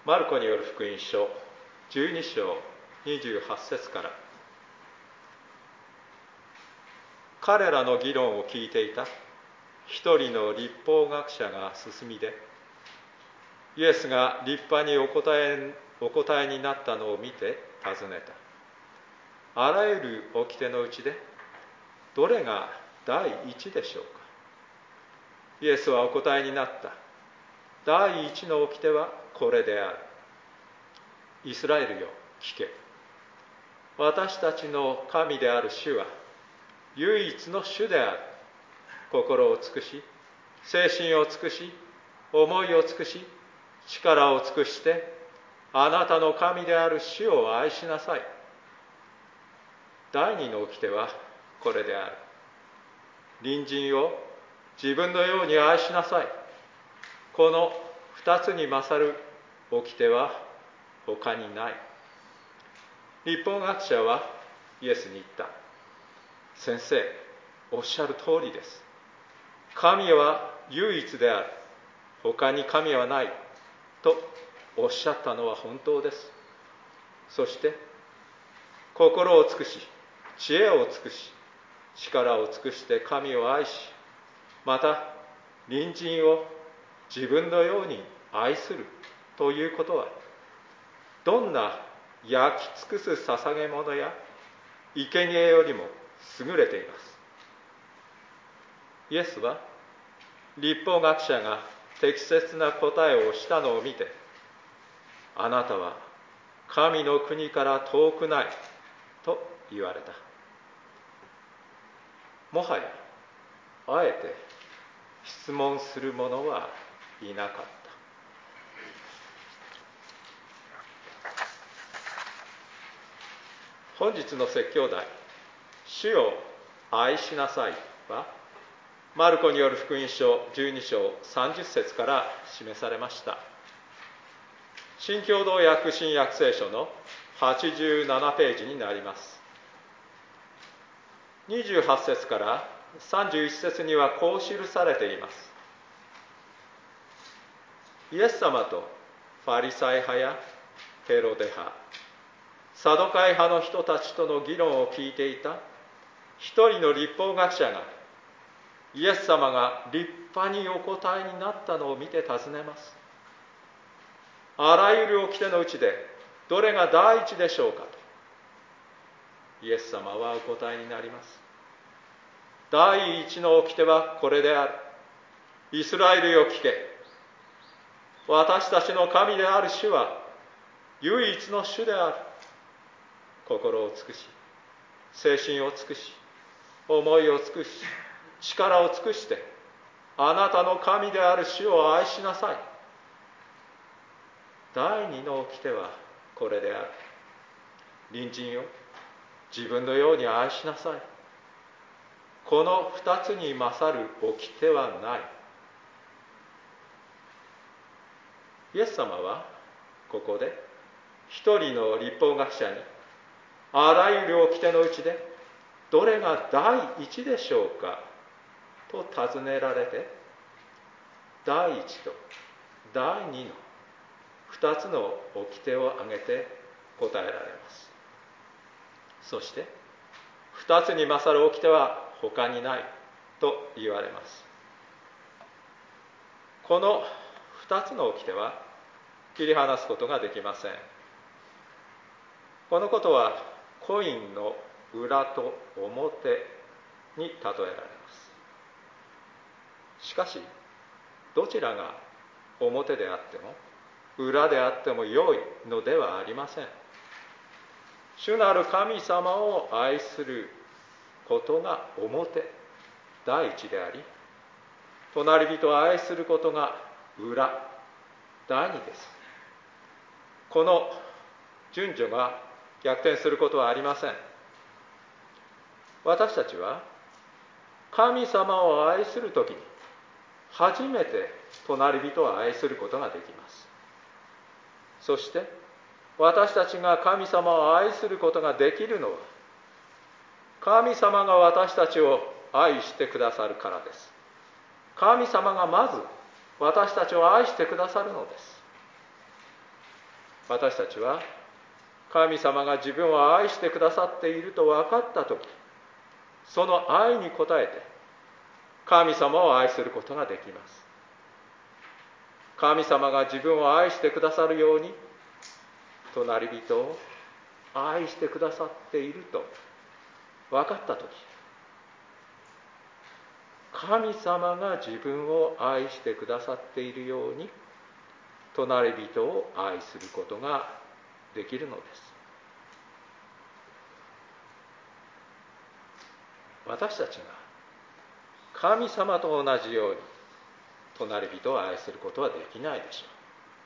マルコによる福音書12章28節から。彼らの議論を聞いていた一人の律法学者が進みで、イエスが立派にお答えになったのを見て尋ねた。あらゆる掟のうちでどれが第一でしょうか。イエスはお答えになった。第一の掟はこれである。イスラエルよ、聞け。私たちの神である主は唯一の主である。心を尽くし、精神を尽くし、思いを尽くし、力を尽くして、あなたの神である主を愛しなさい。第二の掟はこれである。隣人を自分のように愛しなさい。この二つに勝る掟は他にない。律法学者はイエスに言った。先生、おっしゃる通りです。神は唯一である。他に神はない。とおっしゃったのは本当です。そして、心を尽くし、知恵を尽くし、力を尽くして神を愛し、また隣人を自分のように愛するということは、どんな焼き尽くす捧げ物や生贄よりも優れています。イエスは律法学者が適切な答えをしたのを見て、あなたは神の国から遠くないと言われた。もはやあえて質問する者はいなかった。本日の説教題、主を愛しなさいは、マルコによる福音書12章30節から示されました。新共同訳新約聖書の87ページになります。28節から31節にはこう記されています。イエス様とファリサイ派やヘロデ派、サドカイ派の人たちとの議論を聞いていた一人の律法学者が、イエス様が立派にお答えになったのを見て尋ねます。あらゆる掟のうちでどれが第一でしょうかと。イエス様はお答えになります。第一の掟はこれである。イスラエルよ聞け。私たちの神である主は唯一の主である。心を尽くし、精神を尽くし、思いを尽くし、力を尽くして、あなたの神である主を愛しなさい。第二の掟はこれである。隣人を自分のように愛しなさい。この二つに勝る掟はない。イエス様はここで一人の律法学者に、あらゆる掟のうちでどれが第一でしょうかと尋ねられて、第一と第二の二つの掟を挙げて答えられます。そして、二つに勝る掟は他にないと言われます。この二つの掟は切り離すことができません。このことはコインの裏と表に例えられます。しかし、どちらが表であっても裏であっても良いのではありません。主なる神様を愛することが表、第一であり、隣人を愛することが裏、第二です。この順序が逆転することはありません。私たちは神様を愛するときに初めて隣人を愛することができます。そして私たちが神様を愛することができるのは、神様が私たちを愛してくださるからです。神様がまず私たちを愛してくださるのです。 私たちは神様が自分を愛してくださっていると分かったとき、その愛に応えて神様を愛することができます。神様が自分を愛してくださるように、隣人を愛してくださっていると分かったとき、神様が自分を愛してくださっているように、隣人を愛することができるのです。私たちが神様と同じように隣人を愛することはできないでしょう。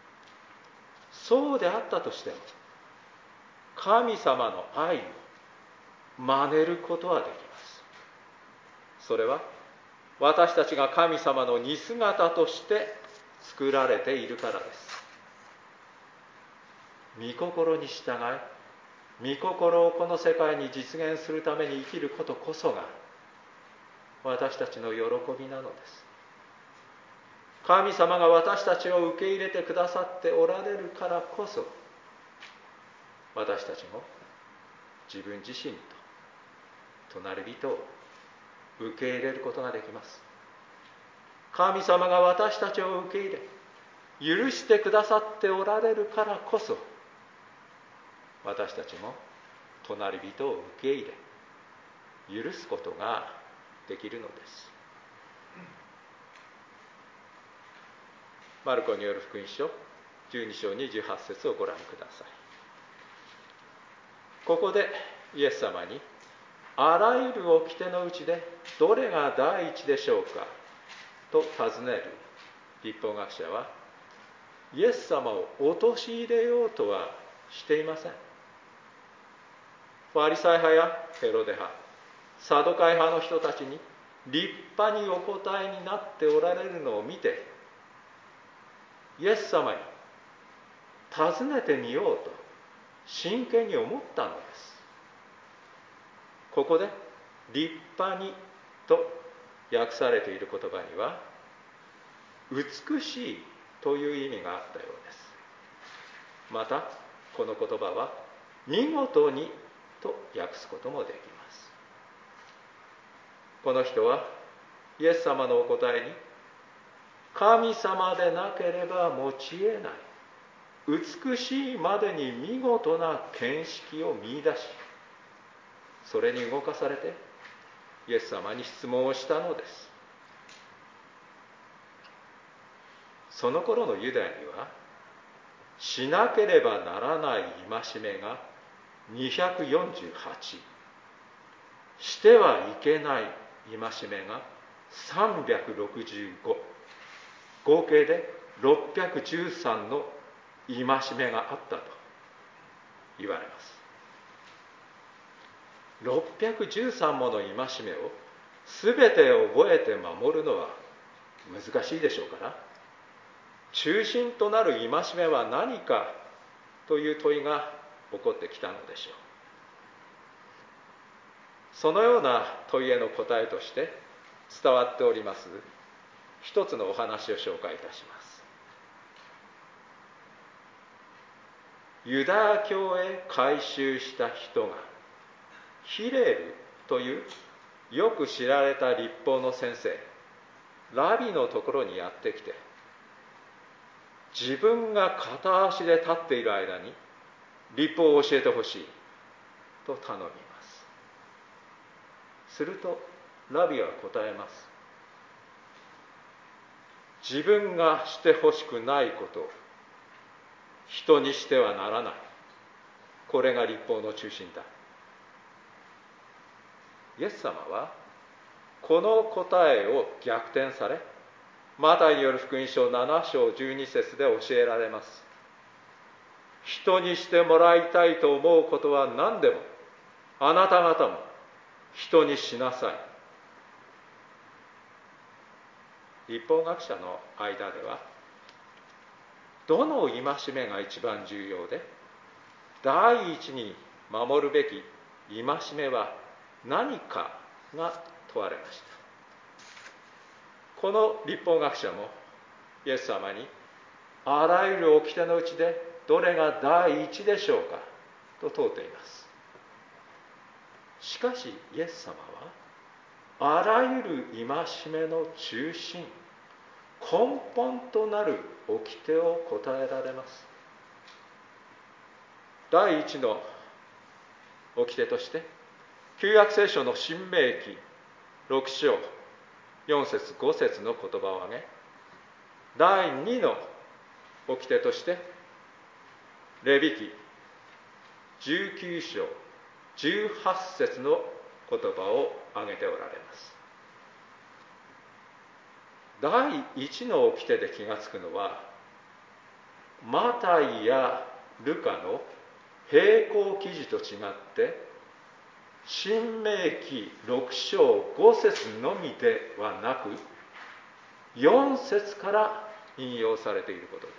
そうであったとしても、神様の愛を真似ることはできます。それは私たちが神様の似姿として作られているからです。御心に従い、御心をこの世界に実現するために生きることこそが私たちの喜びなのです。神様が私たちを受け入れてくださっておられるからこそ、私たちも自分自身と隣人を受け入れることができます。神様が私たちを受け入れ、許してくださっておられるからこそ、私たちも隣人を受け入れ、許すことができるのです。マルコによる福音書12章28節をご覧ください。ここでイエス様に、あらゆる掟のうちでどれが第一でしょうかと尋ねる律法学者は、イエス様を陥れようとはしていません。ファリサイ派やヘロデ派、サドカイ派の人たちに立派にお答えになっておられるのを見て、イエス様に尋ねてみようと真剣に思ったのです。ここで立派にと訳されている言葉には、美しいという意味があったようです。またこの言葉は見事にと訳すこともできます。この人はイエス様のお答えに、神様でなければ持ち得ない美しいまでに見事な見識を見出し、それに動かされてイエス様に質問をしたのです。その頃のユダヤには、しなければならない戒めが248、してはいけない戒めが365、合計で613の戒めがあったと言われます。613もの戒めを全て覚えて守るのは難しいでしょうから、中心となる戒めは何かという問いが起こってきたのでしょう。そのような問いへの答えとして伝わっております一つのお話を紹介いたします。ユダヤ教へ改宗した人がヒレルというよく知られた律法の先生、ラビのところにやってきて、自分が片足で立っている間に律法を教えてほしいと頼みます。するとラビは答えます。自分がしてほしくないことを人にしてはならない。これが律法の中心だ。イエス様はこの答えを逆転され、マタイによる福音書7章12節で教えられます。人にしてもらいたいと思うことは何でもあなた方も人にしなさい。律法学者の間では、どの戒めが一番重要で、第一に守るべき戒めは何かが問われました。この律法学者もイエス様に、 あらゆる掟のうちでどれが第一でしょうかと問うています。しかしイエス様はあらゆる戒めの中心、根本となる掟を答えられます。第一の掟として旧約聖書の申命記6章4節5節の言葉を挙げ、第2の掟としてレビ記19章18節の言葉を挙げておられます。第一の掟で気がつくのは、マタイやルカの並行記事と違って申命記6章5節のみではなく4節から引用されていることです。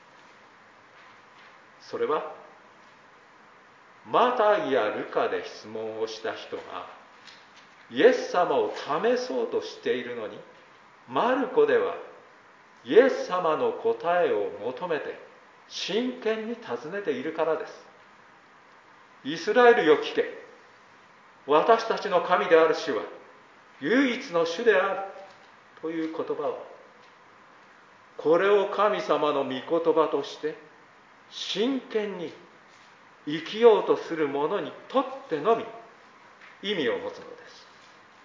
それはマタイやルカで質問をした人がイエス様を試そうとしているのに、マルコではイエス様の答えを求めて真剣に尋ねているからです。イスラエルよ聞け、私たちの神である主は唯一の主であるという言葉は、これを神様の御言葉として真剣に生きようとする者にとってのみ意味を持つのです。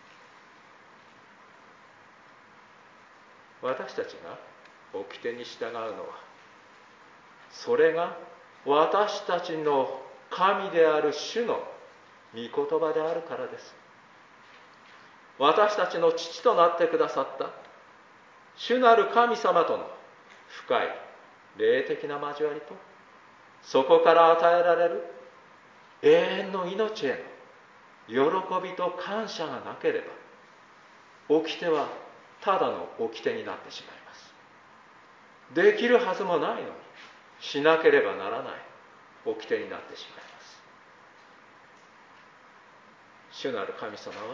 私たちが掟に従うのは、それが私たちの神である主の御言葉であるからです。私たちの父となってくださった主なる神様との深い霊的な交わりと、そこから与えられる永遠の命への喜びと感謝がなければ、掟はただの掟になってしまいます。できるはずもないのにしなければならない掟になってしまいます。主なる神様は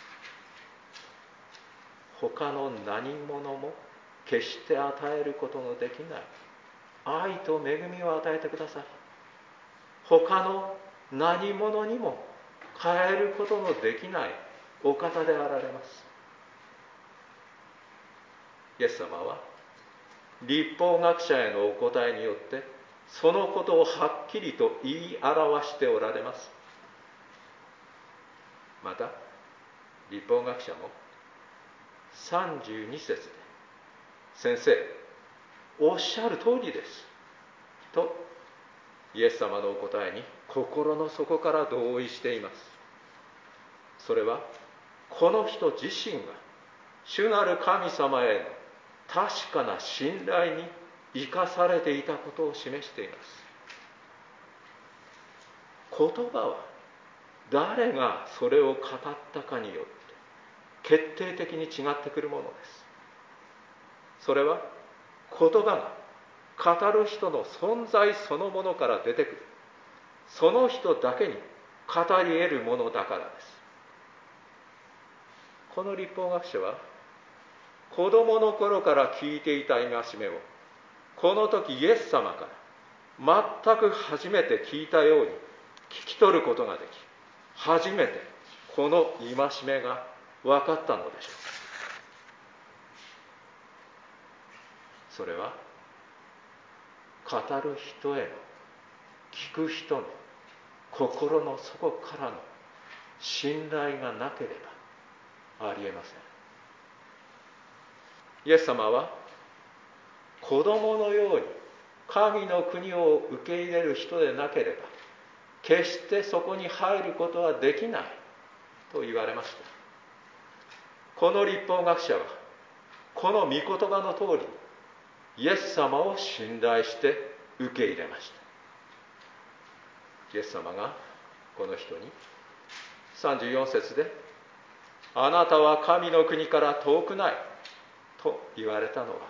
他の何者も決して与えることのできない愛と恵みを与えてください、他の何者にも変えることのできないお方であられます。イエス様は律法学者へのお答えによってそのことをはっきりと言い表しておられます。また律法学者も32節で、先生おっしゃる通りですとイエス様のお答えに心の底から同意しています。それはこの人自身が主なる神様への確かな信頼に生かされていたことを示しています。言葉は誰がそれを語ったかによって決定的に違ってくるものです。それは言葉が語る人の存在そのものから出てくる、その人だけに語り得るものだからです。この律法学者は子供の頃から聞いていた戒めをこの時イエス様から全く初めて聞いたように聞き取ることができ、初めてこの戒めが分かったのでしょう。それは語る人への、聞く人の心の底からの信頼がなければありえません。イエス様は子供のように神の国を受け入れる人でなければ決してそこに入ることはできないと言われました。この律法学者はこの御言葉の通りイエス様を信頼して受け入れました。イエス様がこの人に34節であなたは神の国から遠くないと言われたのは、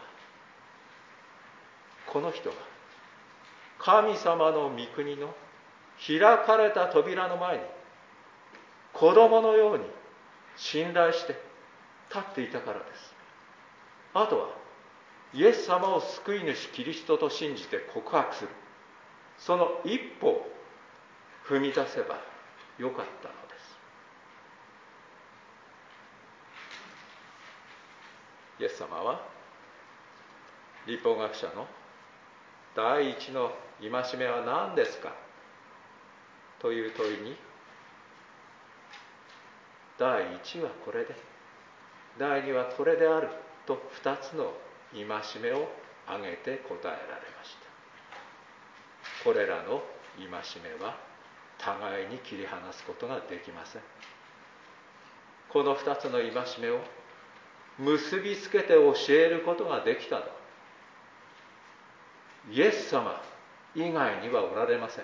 この人が神様の御国の開かれた扉の前に子供のように信頼して立っていたからです。あとはイエス様を救い主キリストと信じて告白する、その一歩を踏み出せばよかったのです。イエス様は律法学者の第一の戒めは何ですかという問いに、第一はこれで、第二はこれであると二つの戒めを挙げて答えられました。これらの戒めは互いに切り離すことができません。この二つの戒めを結びつけて教えることができたのはイエス様以外にはおられません。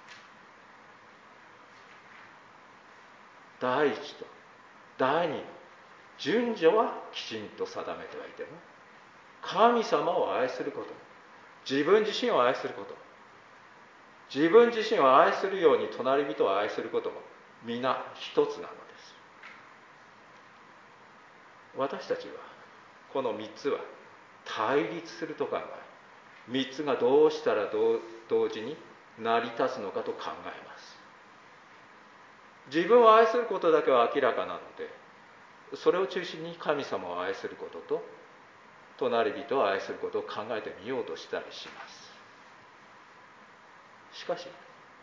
第一と第二の順序はきちんと定めてはいても、神様を愛すること、自分自身を愛すること、自分自身を愛するように隣人を愛することも皆一つなのです。私たちはこの三つは対立すると考え、三つがどうしたら同時に成り立つのかと考えます。自分を愛することだけは明らかなので、それを中心に神様を愛することと隣人を愛することを考えてみようとしたりします。しかし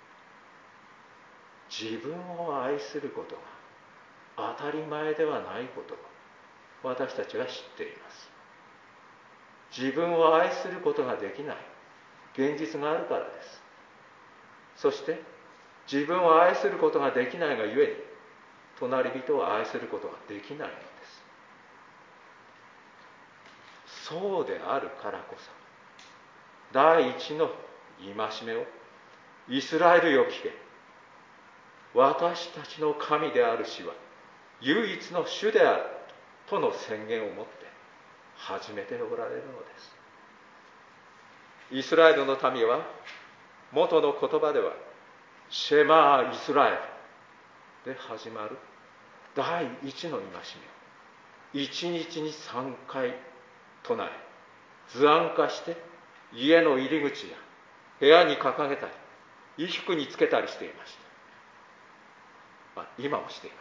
自分を愛することが当たり前ではないことを私たちは知っています。自分を愛することができない現実があるからです。そして自分を愛することができないがゆえに隣人を愛することができないのです。そうであるからこそ第一の戒めをイスラエルよ聞け、私たちの神である主は唯一の主であるとの宣言をもって始めておられるのです。イスラエルの民は元の言葉ではシェマーイスラエルで始まる第一の戒めを一日に3回唱え、図案化して家の入り口や部屋に掲げたり衣服につけたりしていました。今もしています。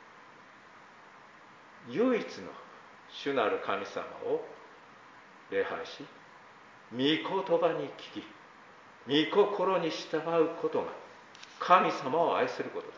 唯一の主なる神様を礼拝し、御言葉に聞き、御心に従うことが神様を愛することです。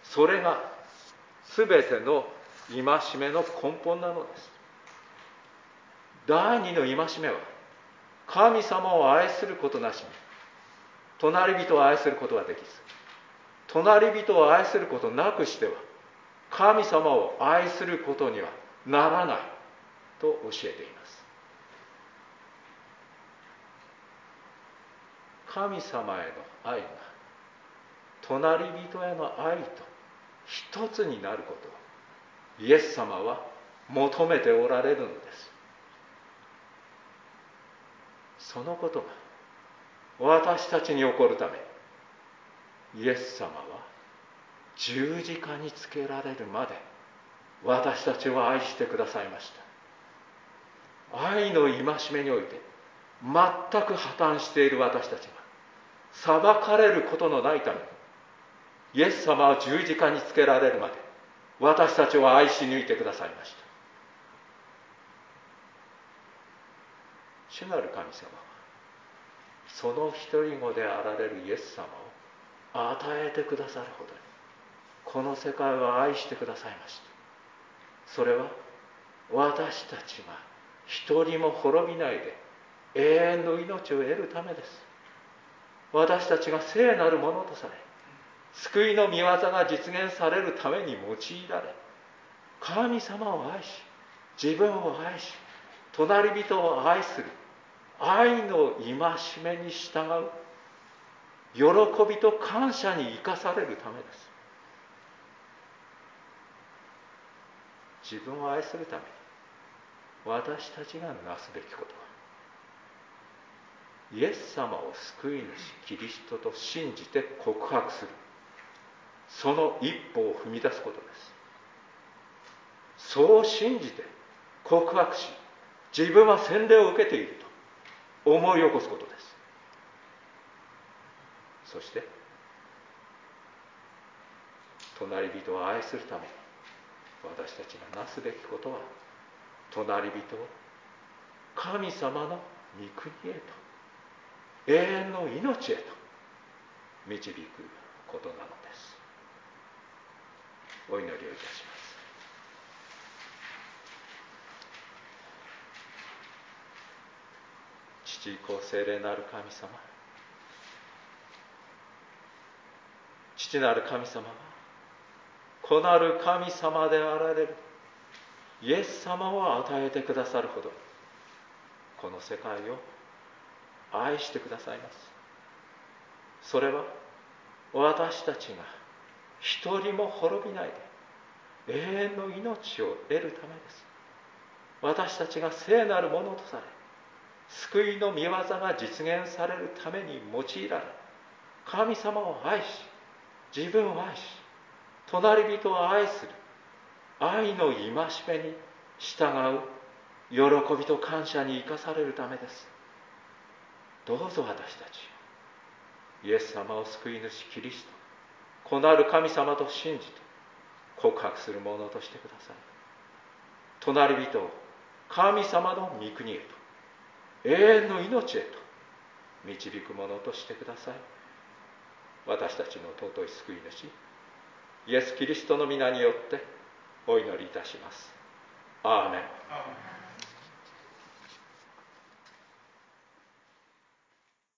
それが全ての戒めの根本なのです。第二の戒めは神様を愛することなしに隣人を愛することはできず、隣人を愛することなくしては神様を愛することにはならないと教えています。神様への愛が隣人への愛と一つになることをイエス様は求めておられるのです。そのことが私たちに起こるため、イエス様は十字架につけられるまで私たちを愛してくださいました。愛の戒めにおいて全く破綻している私たちが裁かれることのないために、イエス様は十字架につけられるまで私たちを愛し抜いてくださいました。主なる神様はその一人子であられるイエス様を与えてくださるほどにこの世界を愛してくださいました。それは私たちが一人も滅びないで永遠の命を得るためです。私たちが聖なるものとされ、救いの御業が実現されるために用いられ、神様を愛し、自分を愛し、隣人を愛する愛の戒めに従う喜びと感謝に生かされるためです。自分を愛するために私たちがなすべきことは、イエス様を救い主キリストと信じて告白する、その一歩を踏み出すことです。そう信じて告白し、 自分は洗礼を受けていると思い起こすことです。そして隣人を愛するために私たちがなすべきことは、隣人を神様の御国へと、永遠の命へと導くことなのです。お祈りをいたします。父子聖霊なる神様、父なる神様は子なる神様であられるイエス様を与えてくださるほどこの世界を愛してくださいます。それは私たちが一人も滅びないで永遠の命を得るためです。私たちが聖なるものとされ、救いの御業が実現されるために用いられ、神様を愛し、自分を愛し、隣人を愛する愛の戒めに従う喜びと感謝に生かされるためです。どうぞ私たちイエス様を救い主キリスト、子なる神様と信じて告白する者としてください。隣人を神様の御国へと、永遠の命へと導く者としてください。私たちの尊い救い主イエス・キリストの皆によってお祈りいたします。アーメン。